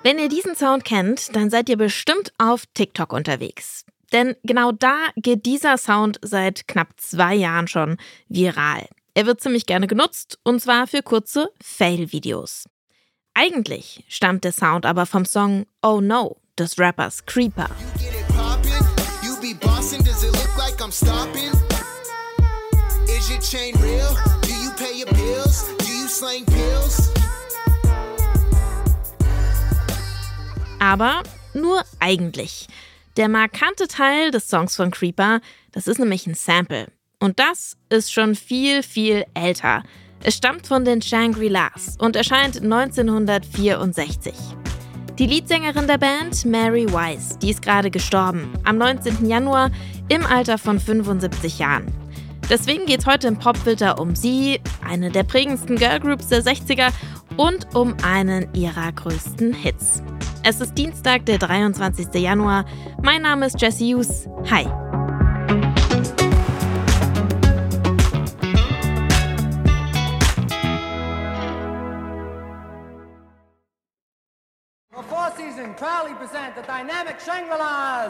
Wenn ihr diesen Sound kennt, dann seid ihr bestimmt auf TikTok unterwegs. Denn genau da geht dieser Sound seit knapp 2 Jahren schon viral. Er wird ziemlich gerne genutzt, und zwar für kurze Fail-Videos. Eigentlich stammt der Sound aber vom Song Oh No des Rappers Creeper. Aber nur eigentlich. Der markante Teil des Songs von Creeper, das ist nämlich ein Sample. Und das ist schon viel, viel älter. Es stammt von den Shangri-Las und erscheint 1964. Die Leadsängerin der Band, Mary Wise, die ist gerade gestorben, am 19. Januar im Alter von 75 Jahren. Deswegen geht es heute im Popfilter um sie, eine der prägendsten Girlgroups der 60er und um einen ihrer größten Hits. Es ist Dienstag, der 23. Januar. Mein Name ist Jessie Hughes. Hi. For Four Seasons proudly present the Dynamic Shangri-Las.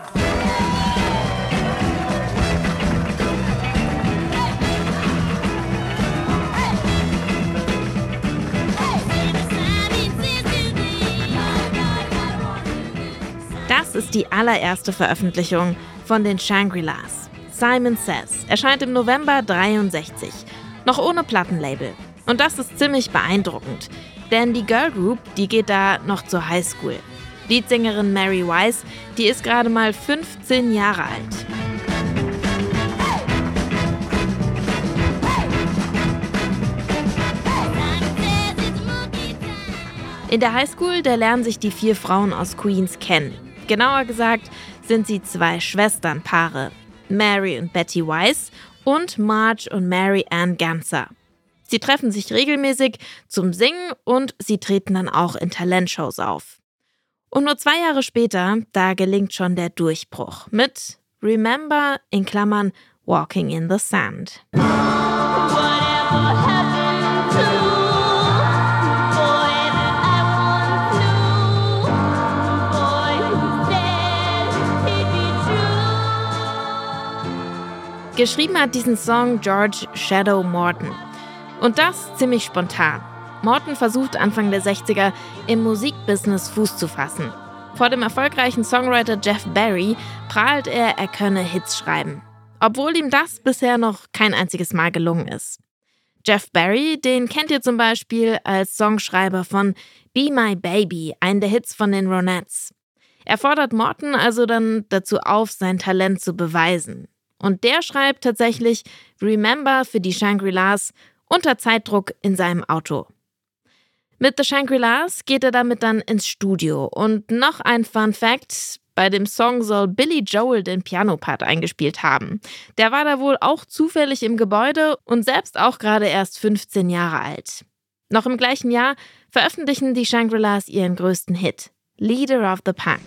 Das ist die allererste Veröffentlichung von den Shangri-Las. Simon Says erscheint im November 63, noch ohne Plattenlabel. Und das ist ziemlich beeindruckend, denn die Girlgroup, die geht da noch zur Highschool. Leadsängerin Mary Wise, die ist gerade mal 15 Jahre alt. In der Highschool, da lernen sich die 4 Frauen aus Queens kennen. Genauer gesagt sind sie 2 Schwesternpaare, Mary und Betty Wise und Marge und Mary Ann Ganser. Sie treffen sich regelmäßig zum Singen und sie treten dann auch in Talentshows auf. Und nur 2 Jahre später, da gelingt schon der Durchbruch mit Remember in Klammern Walking in the Sand. Geschrieben hat diesen Song George Shadow Morton. Und das ziemlich spontan. Morton versucht Anfang der 60er im Musikbusiness Fuß zu fassen. Vor dem erfolgreichen Songwriter Jeff Barry prahlt er könne Hits schreiben. Obwohl ihm das bisher noch kein einziges Mal gelungen ist. Jeff Barry, den kennt ihr zum Beispiel als Songschreiber von Be My Baby, einen der Hits von den Ronettes. Er fordert Morton also dann dazu auf, sein Talent zu beweisen. Und der schreibt tatsächlich Remember für die Shangri-Las unter Zeitdruck in seinem Auto. Mit The Shangri-Las geht er damit dann ins Studio. Und noch ein Fun Fact: Bei dem Song soll Billy Joel den Piano-Part eingespielt haben. Der war da wohl auch zufällig im Gebäude und selbst auch gerade erst 15 Jahre alt. Noch im gleichen Jahr veröffentlichen die Shangri-Las ihren größten Hit, Leader of the Pack.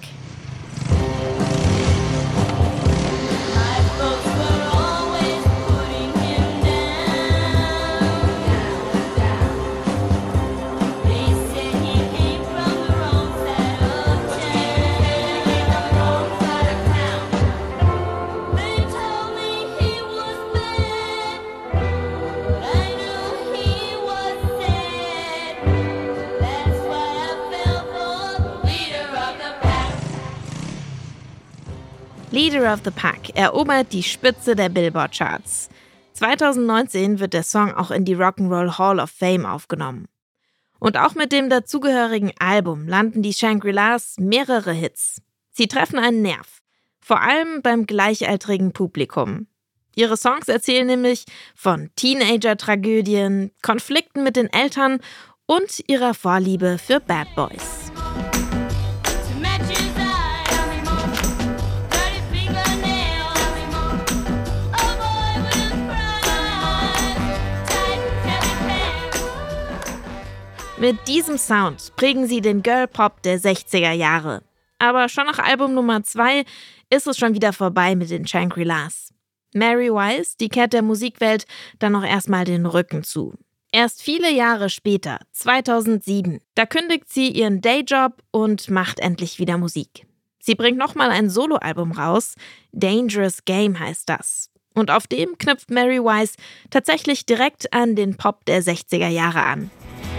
Leader of the Pack erobert die Spitze der Billboard-Charts. 2019 wird der Song auch in die Rock'n'Roll Hall of Fame aufgenommen. Und auch mit dem dazugehörigen Album landen die Shangri-Las mehrere Hits. Sie treffen einen Nerv, vor allem beim gleichaltrigen Publikum. Ihre Songs erzählen nämlich von Teenager-Tragödien, Konflikten mit den Eltern und ihrer Vorliebe für Bad Boys. Mit diesem Sound prägen sie den Girl-Pop der 60er Jahre. Aber schon nach Album Nummer 2 ist es schon wieder vorbei mit den Shangri-Las. Mary Wise, die kehrt der Musikwelt dann noch erstmal den Rücken zu. Erst viele Jahre später, 2007, da kündigt sie ihren Dayjob und macht endlich wieder Musik. Sie bringt nochmal ein Soloalbum raus, Dangerous Game heißt das. Und auf dem knüpft Mary Wise tatsächlich direkt an den Pop der 60er Jahre an.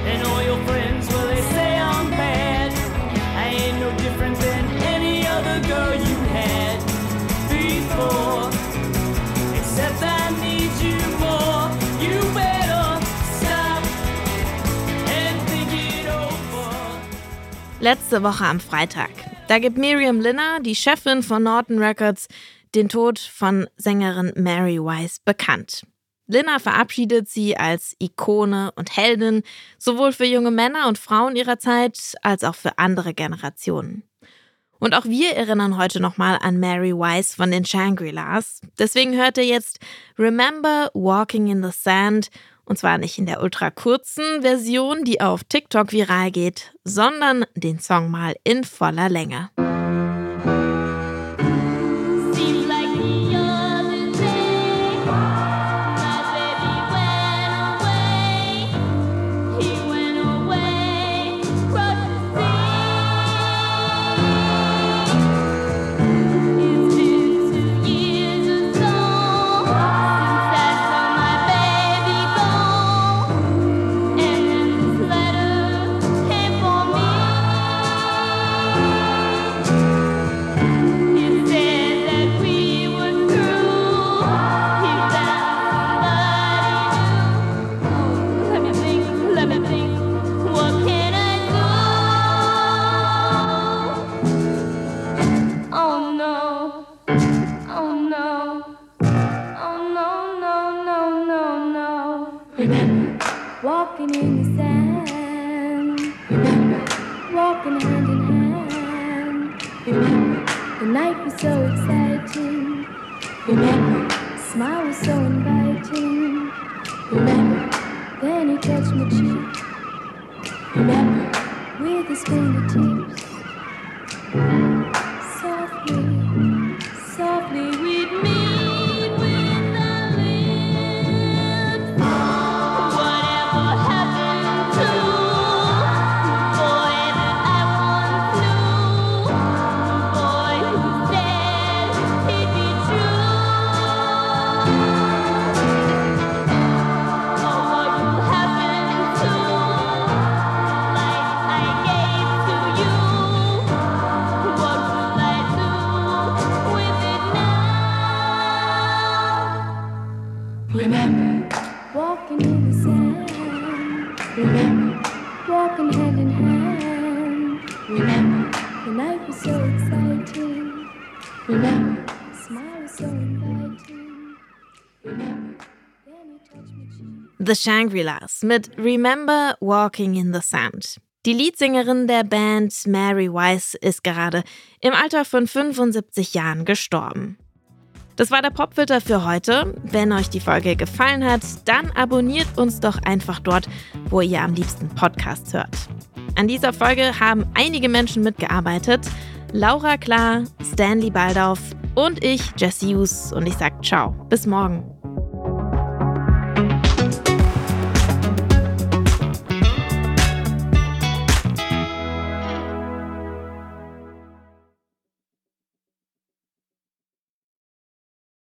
Letzte Woche am Freitag, da gibt Miriam Linner, die Chefin von Norton Records, den Tod von Sängerin Mary Wise bekannt. Linner verabschiedet sie als Ikone und Heldin, sowohl für junge Männer und Frauen ihrer Zeit, als auch für andere Generationen. Und auch wir erinnern heute nochmal an Mary Wise von den Shangri-Las. Deswegen hört ihr jetzt Remember Walking in the Sand, und zwar nicht in der ultra kurzen Version, die auf TikTok viral geht, sondern den Song mal in voller Länge. Remember, walking in the sand. Remember, walking hand in hand. Remember, the night was so exciting. Remember, smile was so inviting. Remember, then he touched my cheek. Remember, with his fingertips. Softly, softly with me. Remember, walking in the sand. Remember, walking hand in hand. Remember, the night was so exciting. Remember, the smile was so inviting. Remember, then you touched my cheek. The Shangri-Las mit Remember Walking in the Sand. Die Leadsängerin der Band, Mary Wise, ist gerade im Alter von 75 Jahren gestorben. Das war der Popfilter für heute. Wenn euch die Folge gefallen hat, dann abonniert uns doch einfach dort, wo ihr am liebsten Podcasts hört. An dieser Folge haben einige Menschen mitgearbeitet. Laura Klar, Stanley Baldauf und ich, Jessie Hughes. Und ich sage ciao, bis morgen.